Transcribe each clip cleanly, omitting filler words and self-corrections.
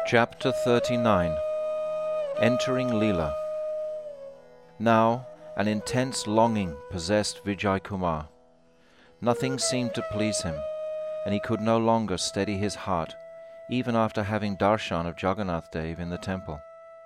Chapter 39. Entering Leela. Now an intense longing possessed Vijay Kumar. Nothing seemed to please him, and he could no longer steady his heart, even after having darshan of Jagannath Dev in the temple.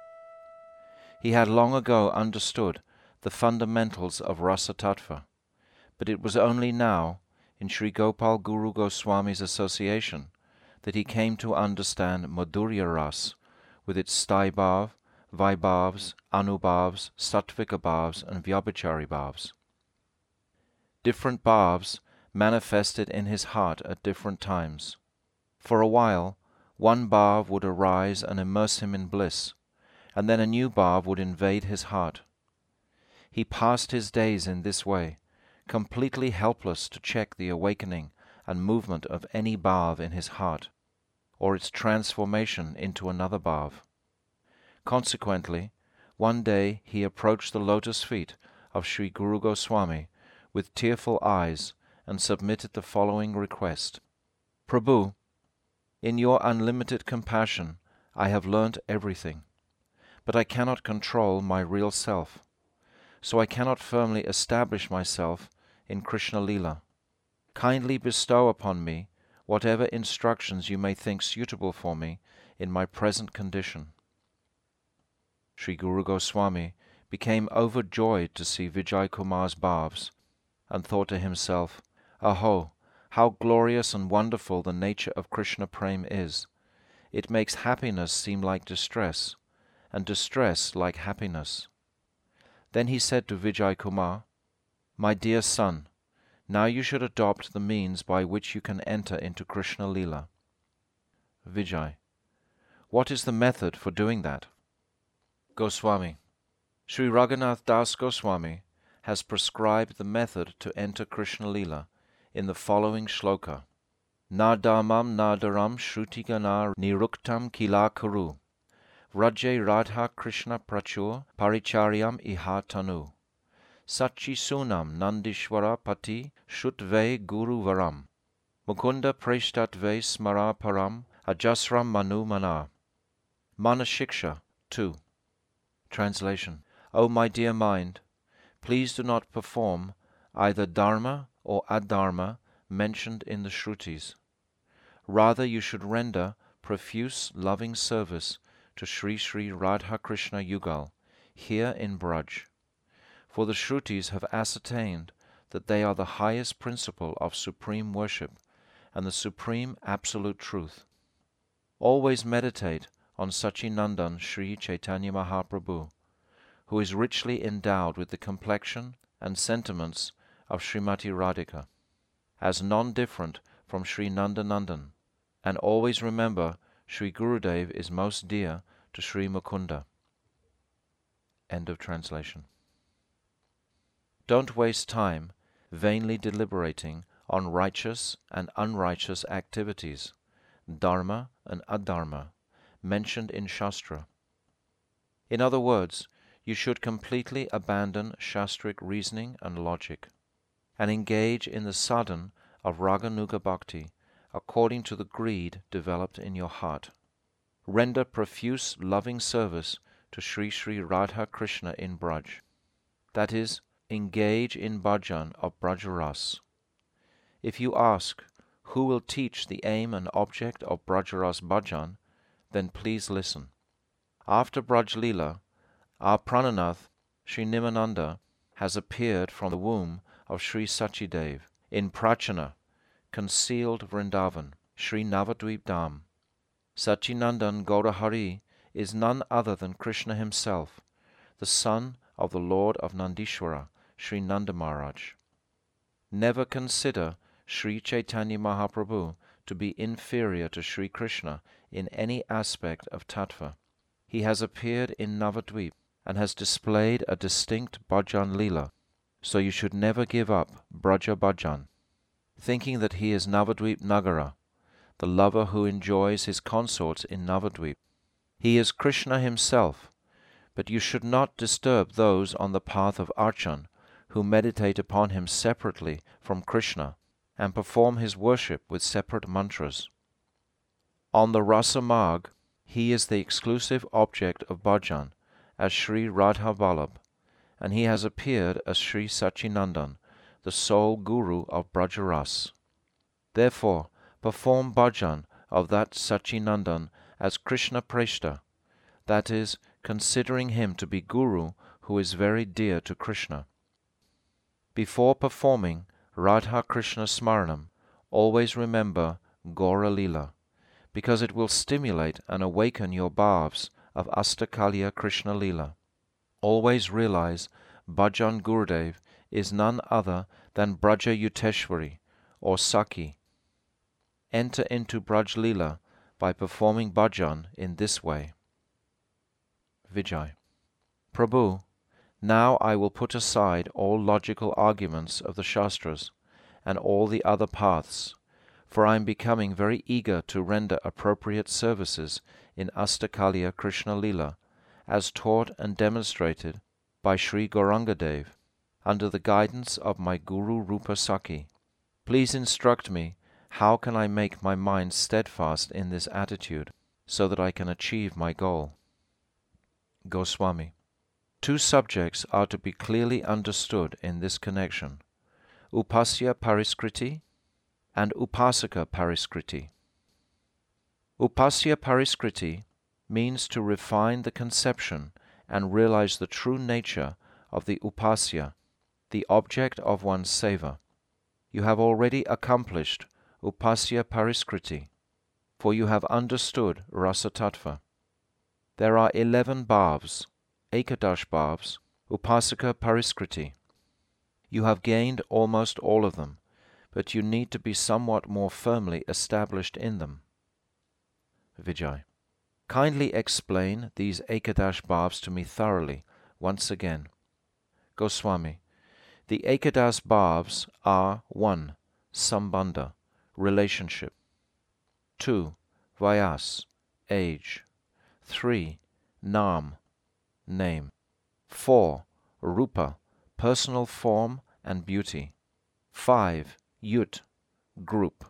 He had long ago understood the fundamentals of Rasa Tattva, but it was only now, in Sri Gopal Guru Goswami's association, that he came to understand Madhurya Ras, with its Sthai Bhav, Vaibhavs, Anubhavs, Sattvika Bhavs, and Vyabhichari Bhavs. Different Bhavs manifested in his heart at different times. For a while, one Bhav would arise and immerse him in bliss, and then a new Bhav would invade his heart. He passed his days in this way, completely helpless to check the awakening and movement of any Bhav in his heart, or its transformation into another Bhav. Consequently, one day he approached the lotus feet of Sri Guru Goswami with tearful eyes and submitted the following request. Prabhu, in your unlimited compassion I have learnt everything, but I cannot control my real self, so I cannot firmly establish myself in Krishna Leela. Kindly bestow upon me whatever instructions you may think suitable for me in my present condition. Sri Guru Goswami became overjoyed to see Vijay Kumar's Bhavs, and thought to himself, Aho, how glorious and wonderful the nature of Krishna Prem is! It makes happiness seem like distress, and distress like happiness. Then he said to Vijay Kumar, My dear son, now you should adopt the means by which you can enter into Krishna Leela. Vijay: What is the method for doing that? Goswami: Sri Raghunath Das Goswami has prescribed the method to enter Krishna Leela in the following shloka. Na dharmam na dharam shrutigana niruktam kila kuru. Rajye Radha Krishna prachur paricharyam iha tanu. Sachi sunam nandishwara pati shutvei guru varam. Mukunda preshtatvei smara param ajasram manu mana. Manashiksha 2. Translation. O my dear mind, please do not perform either dharma or adharma mentioned in the Shrutis. Rather you should render profuse loving service to Sri Sri Radha Krishna Yugal, here in Braj. For the Shrutis have ascertained that they are the highest principle of supreme worship and the supreme absolute truth. Always meditate on Sachinandan Sri Chaitanya Mahaprabhu, who is richly endowed with the complexion and sentiments of Srimati Radhika, as non-different from Sri Nandanandan, and always remember Sri Gurudev is most dear to Sri Mukunda. End of translation. Don't waste time vainly deliberating on righteous and unrighteous activities, dharma and adharma, mentioned in Shastra. In other words, you should completely abandon shastric reasoning and logic, and engage in the sadhana of Raganuga Bhakti according to the greed developed in your heart. Render profuse loving service to Sri Sri Radha Krishna in Braj. That is, engage in bhajan of Brajaras. If you ask, who will teach the aim and object of Brajaras bhajan, then please listen. After Braj Leela, our Prananath, Sri Nimananda, has appeared from the womb of Sri Sachidev in Prachana, concealed Vrindavan, Sri Navadvip Dham. Sachinandan Gaurahari is none other than Krishna himself, the son of the Lord of Nandishwara, Sri Nanda Maharaj. Never consider Sri Chaitanya Mahaprabhu to be inferior to Sri Krishna in any aspect of tattva. He has appeared in Navadvip and has displayed a distinct bhajan leela, so you should never give up Braja bhajan, thinking that he is Navadvip Nagara, the lover who enjoys his consorts in Navadvip. He is Krishna himself, but you should not disturb those on the path of Archan who meditate upon him separately from Krishna and perform his worship with separate mantras. On the Rasa Marg, He is the exclusive object of bhajan as Sri Radha Vallabh, and he has appeared as Sri Sachinandan, the sole Guru of Brajaras. Therefore, perform bhajan of that Sachinandan as Krishna Preshta, that is, considering him to be Guru who is very dear to Krishna. Before performing Radha Krishna Smaranam, always remember Gaura Lila, because it will stimulate and awaken your bhavs of Astakalya Krishna Lila. Always realize Bhajan Gurudev is none other than Braja Yuteshwari or Sakhi. Enter into Braj Lila by performing bhajan in this way. Vijay. Prabhu, now I will put aside all logical arguments of the Shastras and all the other paths, for I am becoming very eager to render appropriate services in Astakalya Krishna Lila, as taught and demonstrated by Sri Gaurangadev, under the guidance of my Guru Rupa Sakhi. Please instruct me how can I make my mind steadfast in this attitude, so that I can achieve my goal. Goswami. Two subjects are to be clearly understood in this connection, Upasya Pariskriti and Upasaka Pariskriti. Upasya Pariskriti means to refine the conception and realize the true nature of the Upasya, the object of one's seva. You have already accomplished Upasya Pariskriti, for you have understood Rasa Tattva. There are 11 bhavs, Ekadash bhavs, Upasaka Pariskriti. You have gained almost all of them, but you need to be somewhat more firmly established in them. Vijay. Kindly explain these Ekadash bhavs to me thoroughly once again. Goswami. The Ekadash bhavs are 1. Sambandha, relationship. 2. Vayas, age. 3. Nam, name. 4. Rupa, personal form and beauty. 5. Yut, group.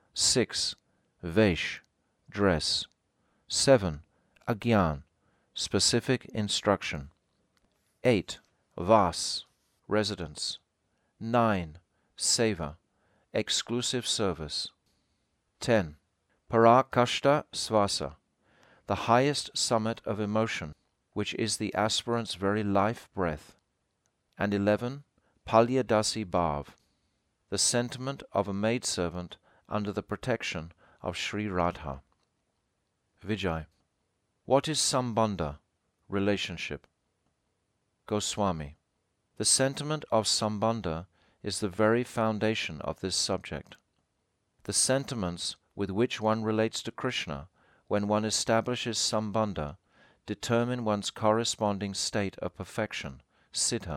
6. Vesh, dress. 7. Agyan, specific instruction. 8. Vas, residence. 9. Seva, exclusive service. 10. Parakashta Svasa, the highest summit of emotion, which is the aspirant's very life breath. And 11. Palyadasi Bhav, the sentiment of a maidservant under the protection of Sri Radha. Vijay. What is Sambandha, relationship? Goswami. The sentiment of Sambandha is the very foundation of this subject. The sentiments with which one relates to Krishna when one establishes Sambandha determine one's corresponding state of perfection, siddha.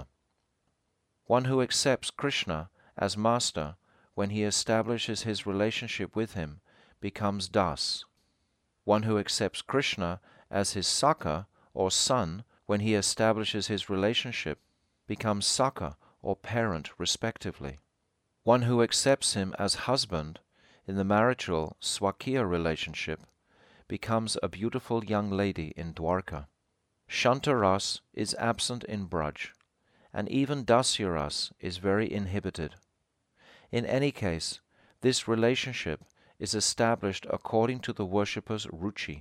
One who accepts Krishna as master when he establishes his relationship with him becomes das. One who accepts Krishna as his Sakha or son when he establishes his relationship becomes Sakha or parent respectively. One who accepts him as husband in the marital Swakiya relationship becomes a beautiful young lady in Dwarka. Shantaras is absent in Braj, and even Dasyaras is very inhibited. In any case, this relationship is established according to the worshipper's ruchi.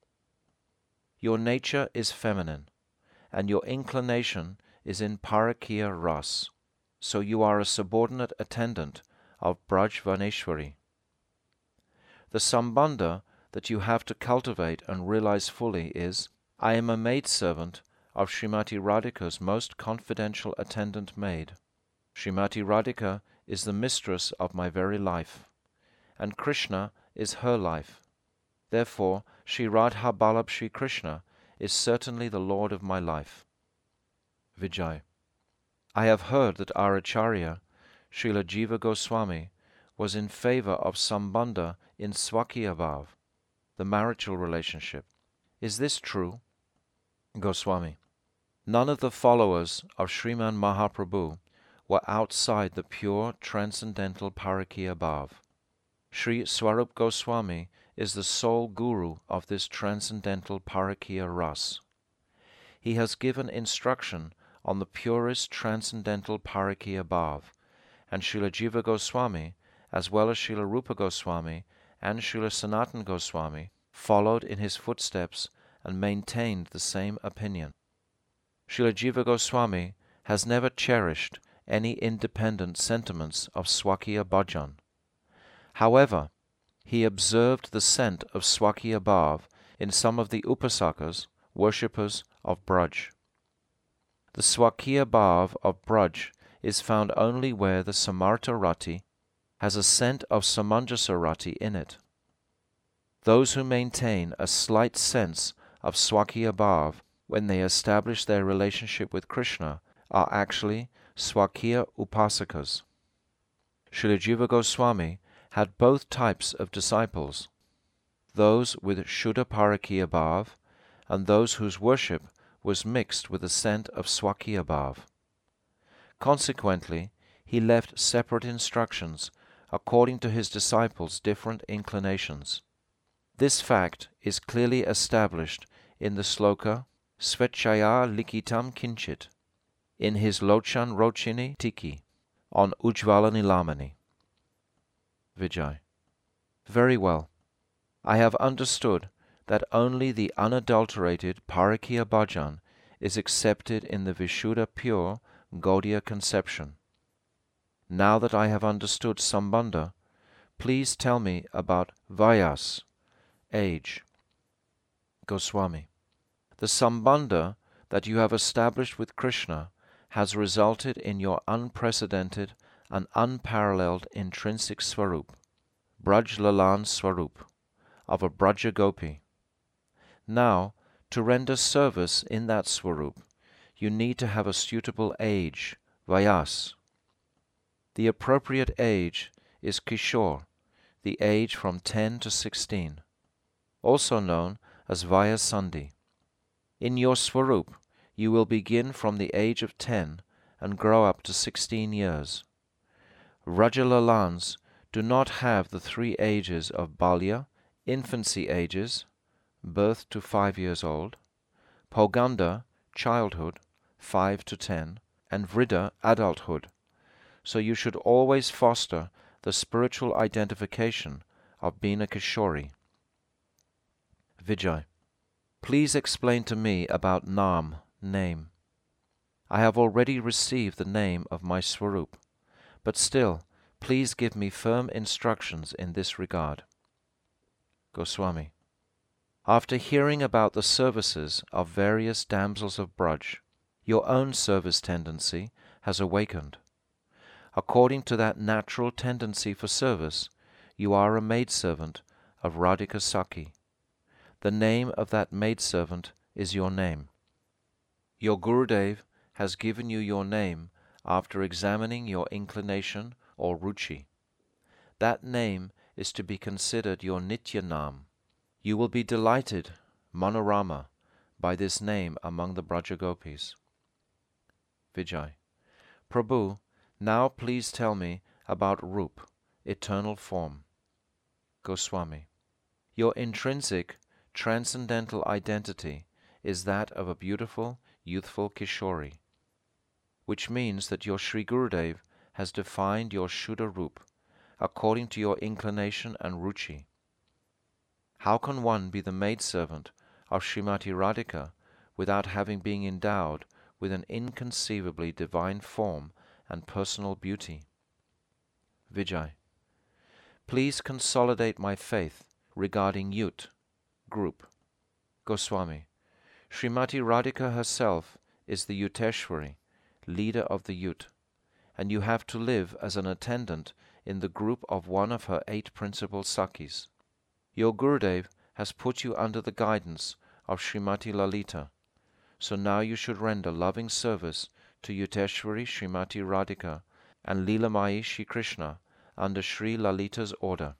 Your nature is feminine, and your inclination is in Parakiya Ras, so you are a subordinate attendant of Braj Vaneshwari. The Sambandha that you have to cultivate and realize fully is, I am a maidservant of Srimati Radhika's most confidential attendant maid. Srimati Radhika is the mistress of my very life, and Krishna is her life. Therefore, Sri Radha Vallabh Sri Krishna is certainly the Lord of my life. Vijay. I have heard that our Acharya, Srila Jiva Goswami, was in favor of Sambandha in Swakiya Bhav, the marital relationship. Is this true? Goswami. None of the followers of Sriman Mahaprabhu were outside the pure transcendental Parakiya Bhav. Sri Swarup Goswami is the sole guru of this transcendental Parakya Ras. He has given instruction on the purest transcendental Parakya Bhav, and Srila Jiva Goswami, as well as Srila Rupa Goswami and Srila Sanatana Goswami, followed in his footsteps and maintained the same opinion. Srila Jiva Goswami has never cherished any independent sentiments of Swakya Bhajan. However, he observed the scent of Swakya Bhav in some of the Upasakas, worshippers of Braj. The Swakya Bhav of Braj is found only where the Samartha Rati has a scent of Samanjasa Rati in it. Those who maintain a slight sense of Swakya Bhav when they establish their relationship with Krishna are actually Swakya Upasakas. Srila Jiva Goswami had both types of disciples, those with Shuddha Parakya Bhav and those whose worship was mixed with the scent of Swakya Bhav. Consequently, he left separate instructions according to his disciples' different inclinations. This fact is clearly established in the sloka Svechaya Likitam Kinchit in his Lochan Rochini Tiki on Ujjvala Nilamani. Vijay. Very well. I have understood that only the unadulterated Parakya Bhajan is accepted in the Vishuddha pure Gaudiya conception. Now that I have understood Sambandha, please tell me about Vayas, age. Goswami. The Sambandha that you have established with Krishna has resulted in your unprecedented and unparalleled intrinsic Swarup, Braj Lalan Swarup, of a Braja Gopi. Now, to render service in that Swarup, you need to have a suitable age, Vayas. The appropriate age is Kishore, the age from 10 to 16, also known as Vayasandhi. In your Swarup, you will begin from the age of 10 and grow up to 16 years. Rajalalans do not have the 3 ages of Balya, infancy ages, birth to 5 years old, Poganda, childhood, 5 to 10, and Vriddha, adulthood. So you should always foster the spiritual identification of being a Kishori. Vijay. Please explain to me about Nam, name. I have already received the name of my Swarup, but still, please give me firm instructions in this regard. Goswami. After hearing about the services of various damsels of Braj, your own service tendency has awakened. According to that natural tendency for service, you are a maidservant of Radhika Sakhi. The name of that maidservant is your name. Your Gurudev has given you your name after examining your inclination or ruchi. That name is to be considered your Nitya Nam. You will be delighted, Manorama, by this name among the Braja Gopis. Vijay. Prabhu, now please tell me about Rup, eternal form. Goswami. Your intrinsic, transcendental identity is that of a beautiful, youthful Kishori, which means that your Sri Gurudev has defined your Shuddha Rup according to your inclination and ruchi. How can one be the maidservant of Srimati Radhika without having been endowed with an inconceivably divine form and personal beauty? Vijay. Please consolidate my faith regarding Yut, group. Goswami. Srimati Radhika herself is the Yuteshwari, leader of the Yut, and you have to live as an attendant in the group of one of her 8 principal Sakhis. Your Gurudev has put you under the guidance of Srimati Lalita, so now you should render loving service to Yuteshwari Srimati Radhika and Leelamayi Shri Krishna under Sri Lalita's order.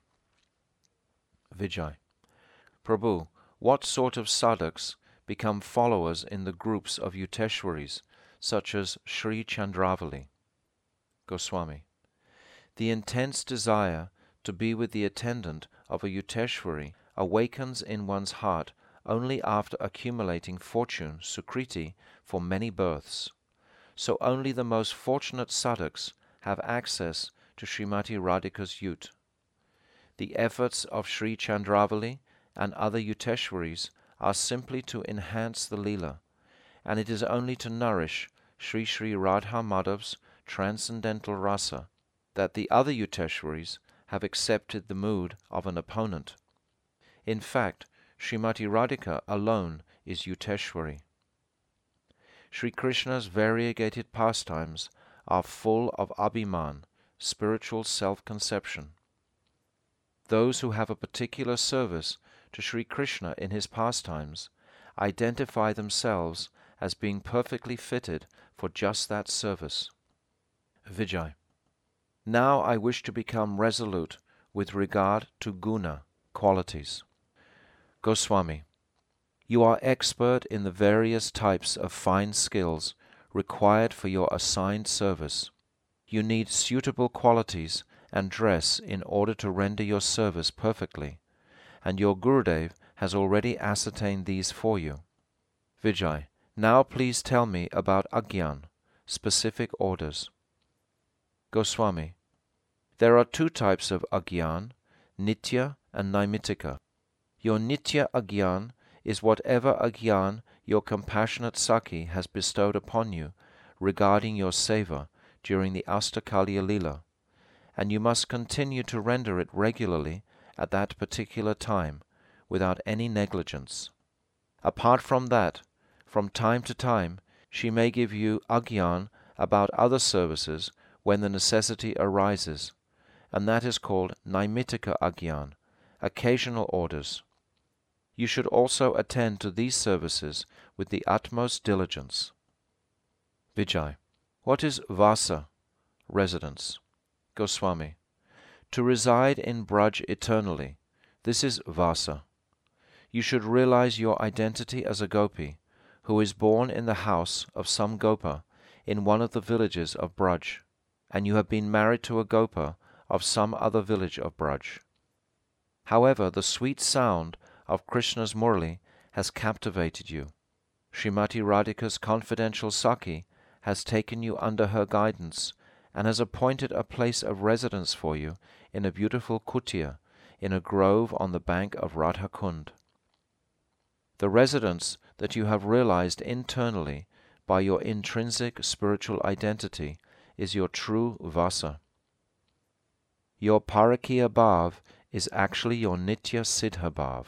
Vijay. Prabhu, what sort of sadhaks become followers in the groups of Yuteshwaris, such as Sri Chandravali? Goswami. The intense desire to be with the attendant of a Yuteshwari awakens in one's heart only after accumulating fortune, sukriti, for many births. So only the most fortunate sadhaks have access to Srimati Radhika's yute. The efforts of Sri Chandravali and other Yuteshwaris are simply to enhance the Leela, and it is only to nourish Sri Sri Radha Madhav's transcendental rasa that the other Yuteshwaris have accepted the mood of an opponent. In fact, Srimati Radhika alone is Yuteshwari. Sri Krishna's variegated pastimes are full of abhiman, spiritual self-conception. Those who have a particular service to Sri Krishna in his pastimes identify themselves as being perfectly fitted for just that service. Vijay. Now I wish to become resolute with regard to guna, qualities. Goswami. You are expert in the various types of fine skills required for your assigned service. You need suitable qualities and dress in order to render your service perfectly, and your Gurudev has already ascertained these for you. Vijay. Now please tell me about Agyan, specific orders. Goswami. There are two types of Agyan, Nitya and Naimitika. Your Nitya Agyan is whatever Agyan your compassionate Sakhi has bestowed upon you regarding your seva during the Astakalya Leela, and you must continue to render it regularly at that particular time without any negligence. Apart from that, from time to time she may give you Agyan about other services when the necessity arises, and that is called Naimitika Agyan, occasional orders. You should also attend to these services with the utmost diligence. Vijay. What is Vasa, residence? Goswami. To reside in Braj eternally. This is Vasa. You should realize your identity as a gopi, who is born in the house of some gopa in one of the villages of Braj, and you have been married to a gopa of some other village of Braj. However, the sweet sound of Krishna's Murli has captivated you. Srimati Radhika's confidential Sakhi has taken you under her guidance and has appointed a place of residence for you in a beautiful kutia in a grove on the bank of Radhakund. The residence that you have realized internally by your intrinsic spiritual identity is your true Vasa. Your Parakiya Bhav is actually your Nitya Siddha Bhav.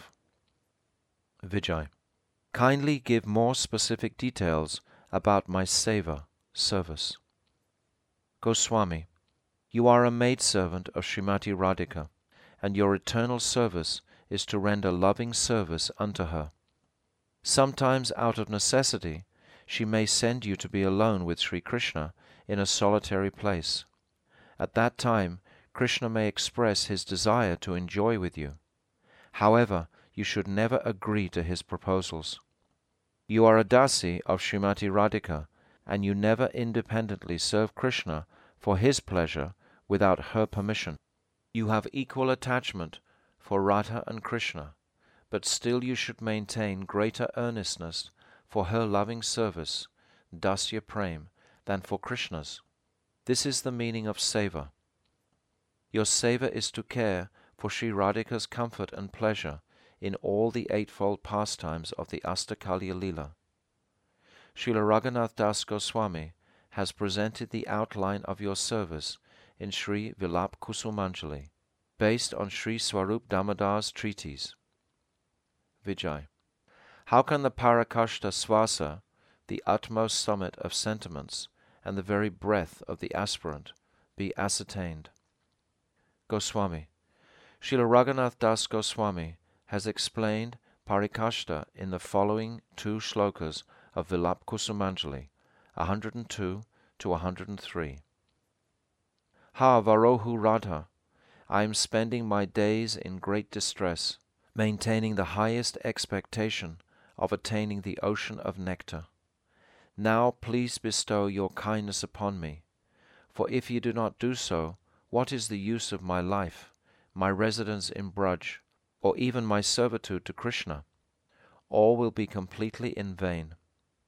Vijay. Kindly give more specific details about my seva, service. Goswami. You are a maidservant of Srimati Radhika, and your eternal service is to render loving service unto her. Sometimes out of necessity she may send you to be alone with Sri Krishna in a solitary place. At that time Krishna may express his desire to enjoy with you. However, you should never agree to his proposals. You are a dasi of Srimati Radhika, and you never independently serve Krishna for his pleasure without her permission. You have equal attachment for Radha and Krishna, but still you should maintain greater earnestness for her loving service, dasya prem, than for Krishna's. This is the meaning of seva. Your seva is to care for Sri Radhika's comfort and pleasure in all the eightfold pastimes of the Astakalya Leela. Srila Raghunath Das Goswami has presented the outline of your service in Sri Vilap Kusumanjali, based on Sri Swarup Damodar's treatise. Vijay. How can the Parakashta Swasa, the utmost summit of sentiments and the very breath of the aspirant, be ascertained? Goswami. Srila Raghunath Das Goswami has explained Parikashta in the following two shlokas of Vilap Kusumanjali, 102 to 103. Ha Varohu Radha, I am spending my days in great distress, maintaining the highest expectation of attaining the ocean of nectar. Now please bestow your kindness upon me, for if you do not do so, what is the use of my life, my residence in Braj, or even my servitude to Krishna, all will be completely in vain.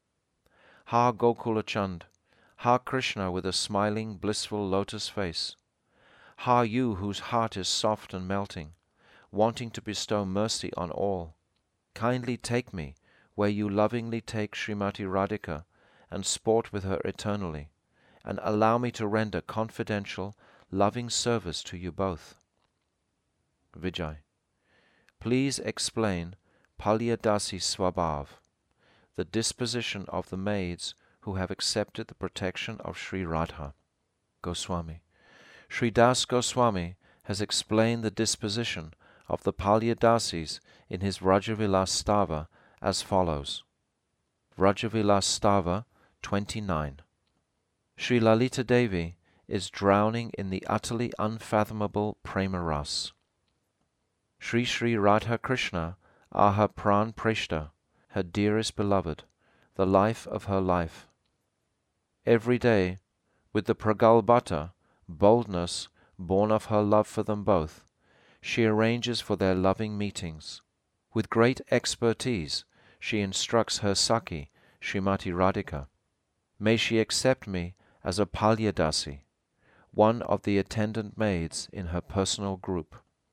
Ha Gokula Chand, ha Krishna with a smiling, blissful lotus face, ha you whose heart is soft and melting, wanting to bestow mercy on all, kindly take me where you lovingly take Srimati Radhika and sport with her eternally, and allow me to render confidential, loving service to you both. Vijay. Please explain Palyadasi Swabhav, the disposition of the maids who have accepted the protection of Sri Radha. Goswami. Sri Das Goswami has explained the disposition of the Palyadasis in his Vrajavilas Stava as follows. Vrajavilas Stava 29. Sri Lalita Devi is drowning in the utterly unfathomable Prema Ras. Sri Sri Radha Krishna are her Pran Preshta, her dearest beloved, the life of her life. Every day, with the Pragalbhata, boldness born of her love for them both, she arranges for their loving meetings. With great expertise, she instructs her Sakhi, Srimati Radhika. May she accept me as a Palyadasi, one of the attendant maids in her personal group.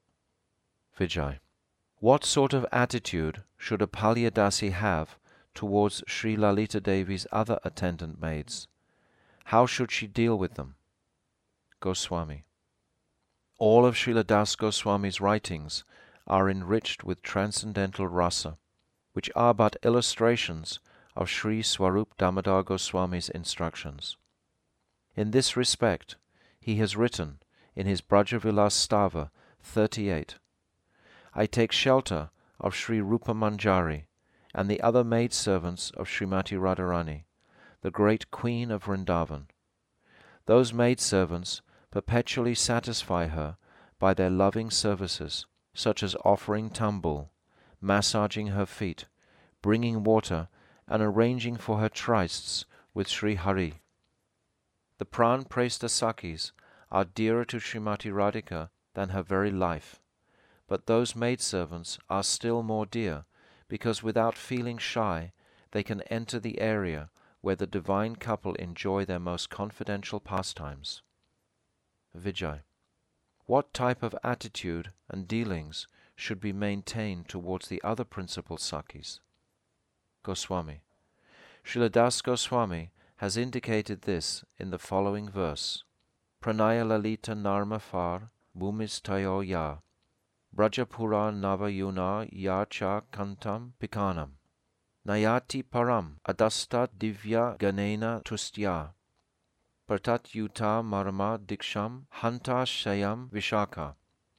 Vijay. What sort of attitude should a Palyadasi have towards Sri Lalita Devi's other attendant maids? How should she deal with them? Goswami. All of Srila Das Goswami's writings are enriched with transcendental rasa, which are but illustrations of Sri Swarup Damodar Goswami's instructions. In this respect, he has written in his Brajavilas Stava 38, I take shelter of Sri Rupa Manjari and the other maidservants of Srimati Radharani, the great queen of Vrindavan. Those maidservants perpetually satisfy her by their loving services, such as offering tambul, massaging her feet, bringing water, and arranging for her trysts with Sri Hari. The Pran Presta Sakhis are dearer to Srimati Radhika than her very life, but those maidservants are still more dear, because without feeling shy they can enter the area where the divine couple enjoy their most confidential pastimes. Vijay. What type of attitude and dealings should be maintained towards the other principal Sakhis? Goswami. Srila Das Goswami has indicated this in the following verse. Pranaya Lalita Narma Far Bhumis Tayo Ya Brajapura Navayuna Ya Cha Kantam Pikanam Nayati Param Adasta Divya Ganena Tustya Pratat Yuta Marama Diksham Hanta Shayam Vishaka.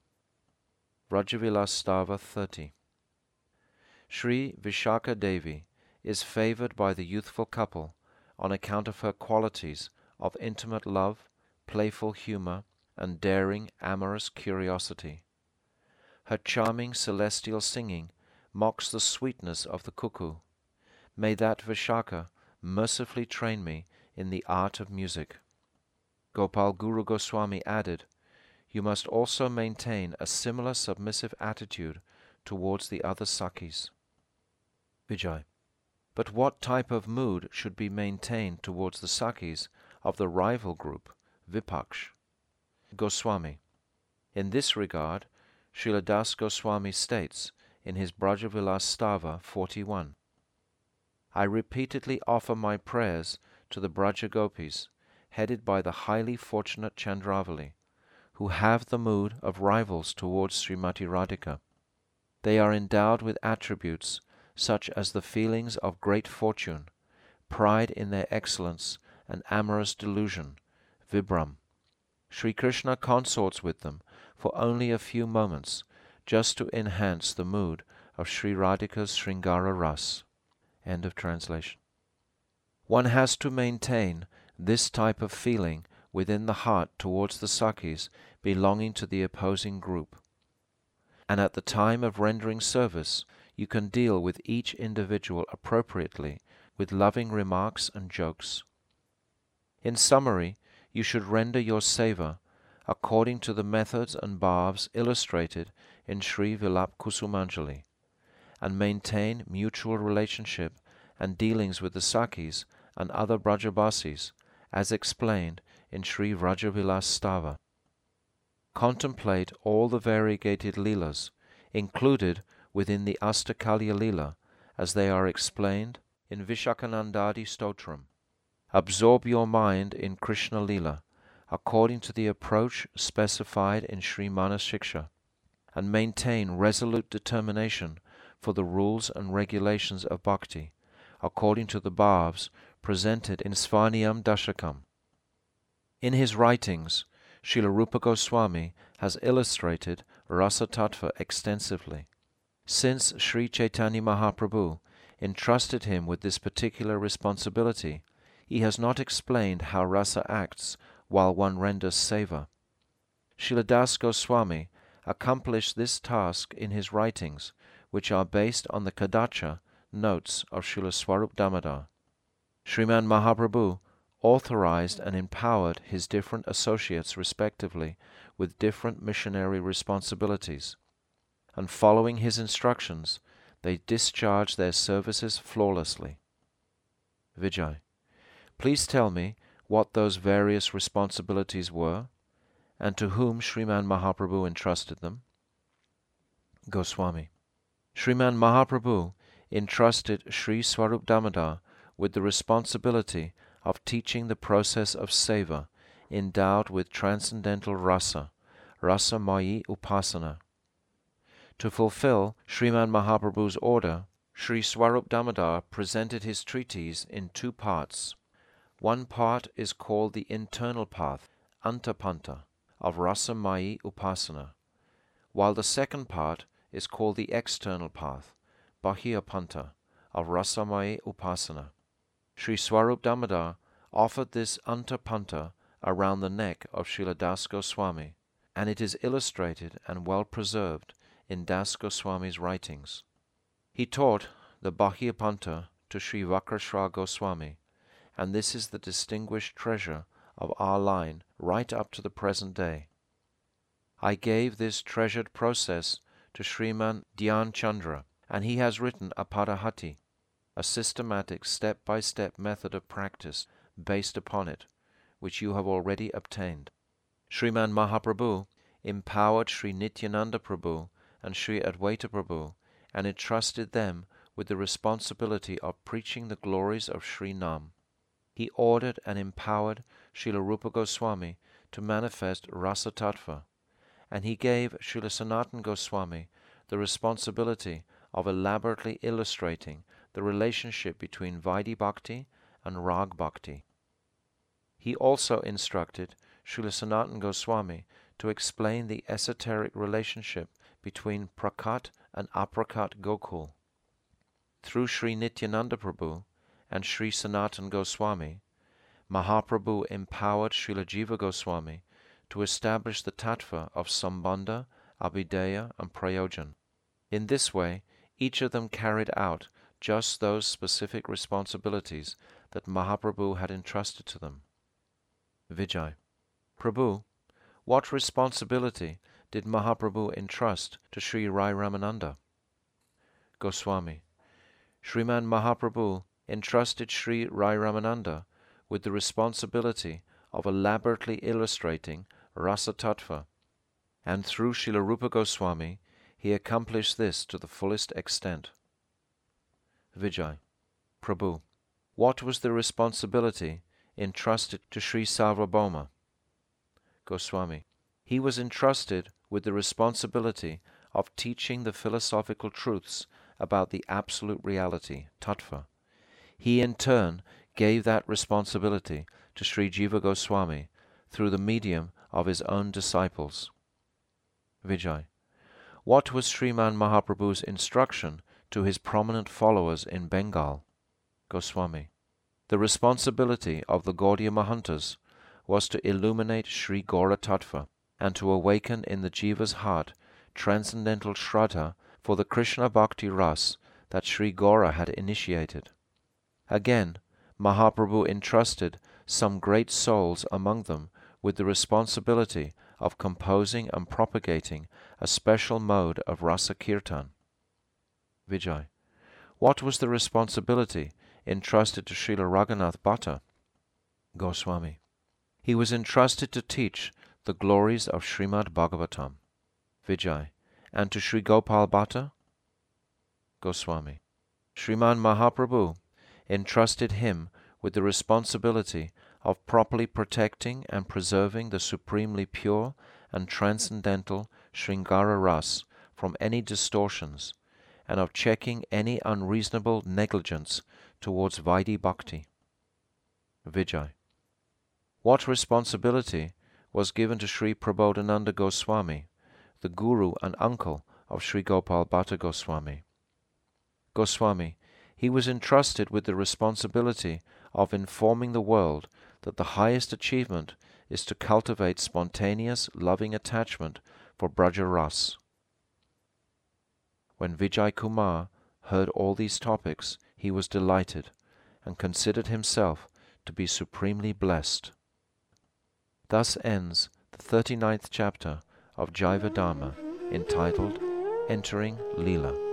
Vrajavilas Stava 30. Sri Vishaka Devi is favored by the youthful couple on account of her qualities of intimate love, playful humor, and daring amorous curiosity. Her charming celestial singing mocks the sweetness of the cuckoo. May that Vishaka mercifully train me in the art of music. Gopal Guru Goswami added, you must also maintain a similar submissive attitude towards the other Sakhis. Vijay. But what type of mood should be maintained towards the Sakhis of the rival group, Vipaksh? Goswami. In this regard, Srila Das Goswami states in his Brajavilas Stava 41, I repeatedly offer my prayers to the Braja Gopis, headed by the highly fortunate Chandravali, who have the mood of rivals towards Srimati Radhika. They are endowed with attributes such as the feelings of great fortune, pride in their excellence, and amorous delusion, Vibram. Sri Krishna consorts with them for only a few moments, just to enhance the mood of Sri Radhika's Sringara Ras. End of translation. One has to maintain this type of feeling within the heart towards the Sakhis belonging to the opposing group. And at the time of rendering service, you can deal with each individual appropriately with loving remarks and jokes. In summary, you should render your seva according to the methods and bhavs illustrated in Sri Vilap Kusumanjali, and maintain mutual relationship and dealings with the Sakhis and other Brajabasis, as explained in Sri Vrajavilas Stava. Contemplate all the variegated Leelas included within the Astakalya Leela as they are explained in Vishakhanandadi Stotram. Absorb your mind in Krishna Leela according to the approach specified in Sri Manasiksha, and maintain resolute determination for the rules and regulations of bhakti according to the bhavs presented in Svaniyam Dashakam. In his writings, Srila Rupa Goswami has illustrated Rasa Tattva extensively. Since Sri Chaitanya Mahaprabhu entrusted him with this particular responsibility, he has not explained how rasa acts while one renders seva. Srila Das Goswami accomplished this task in his writings, which are based on the Kadacha notes of Srila Swarup Damodar. Sriman Mahaprabhu authorized and empowered his different associates respectively with different missionary responsibilities, and following his instructions, they discharged their services flawlessly. Vijay, please tell me what those various responsibilities were, and to whom Sriman Mahaprabhu entrusted them. Goswami, Sriman Mahaprabhu entrusted Sri Swarup Damodar with the responsibility of teaching the process of seva endowed with transcendental rasa, rasa mayi upasana. To fulfill Sriman Mahaprabhu's order, Sri Swarup Damodar presented his treatise in two parts. One part is called the internal path, Antapanta, of Rasa Mayi Upasana, while the second part is called the external path, Bahyapanta, of Rasa Mayi Upasana. Sri Swarup Damodar offered this Antapanta around the neck of Srila Das Goswami, and it is illustrated and well preserved in Das Goswami's writings. He taught the Bahyapanta to Sri Vakrashra Goswami, and this is the distinguished treasure of our line right up to the present day. I gave this treasured process to Sriman Dhyan Chandra, and he has written a Padahati, a systematic step-by-step method of practice based upon it, which you have already obtained. Sriman Mahaprabhu empowered Sri Nityananda Prabhu and Sri Advaita Prabhu and entrusted them with the responsibility of preaching the glories of Sri Nam. He ordered and empowered Srila Rupa Goswami to manifest Rasa Tattva, and he gave Srila Sanatana Goswami the responsibility of elaborately illustrating the relationship between Vaidhi Bhakti and Rag Bhakti. He also instructed Srila Sanatana Goswami to explain the esoteric relationship between Prakat and Aprakat Gokul. Through Sri Nityananda Prabhu and Sri Sanatana Goswami, Mahaprabhu empowered Srila Jiva Goswami to establish the tattva of Sambandha, Abhideya and Prayojan. In this way, each of them carried out just those specific responsibilities that Mahaprabhu had entrusted to them. Vijay, Prabhu, what responsibility did Mahaprabhu entrust to Sri Rai Ramananda? Goswami, Sriman Mahaprabhu entrusted Sri Rai Ramananda with the responsibility of elaborately illustrating Rasa Tattva, and through Srila Rupa Goswami he accomplished this to the fullest extent. Vijay, Prabhu, what was the responsibility entrusted to Sri Sarvabhauma? Goswami, he was entrusted with the responsibility of teaching the philosophical truths about the absolute reality, Tattva. He in turn gave that responsibility to Sri Jiva Goswami through the medium of his own disciples. Vijay, what was Sriman Mahaprabhu's instruction to his prominent followers in Bengal? Goswami, the responsibility of the Gaudiya Mahantas was to illuminate Sri Gaura Tattva and to awaken in the Jiva's heart transcendental Shraddha for the Krishna Bhakti Ras that Sri Gaura had initiated. Again, Mahaprabhu entrusted some great souls among them with the responsibility of composing and propagating a special mode of Rasa Kirtan. Vijay. What was the responsibility entrusted to Srila Raghunath Bhatta? Goswami. He was entrusted to teach the glories of Srimad Bhagavatam. Vijay. And to Sri Gopal Bhatta? Goswami. Sriman Mahaprabhu entrusted him with the responsibility of properly protecting and preserving the supremely pure and transcendental Sringara Ras from any distortions, and of checking any unreasonable negligence towards Vaidhi Bhakti. Vijay. What responsibility was given to Sri Prabodhananda Goswami, the guru and uncle of Sri Gopal Bhatta Goswami? Goswami. He was entrusted with the responsibility of informing the world that the highest achievement is to cultivate spontaneous, loving attachment for Braja Ras. When Vijay Kumar heard all these topics, he was delighted and considered himself to be supremely blessed. Thus ends the 39th chapter of Jaiva Dharma, entitled Entering Leela.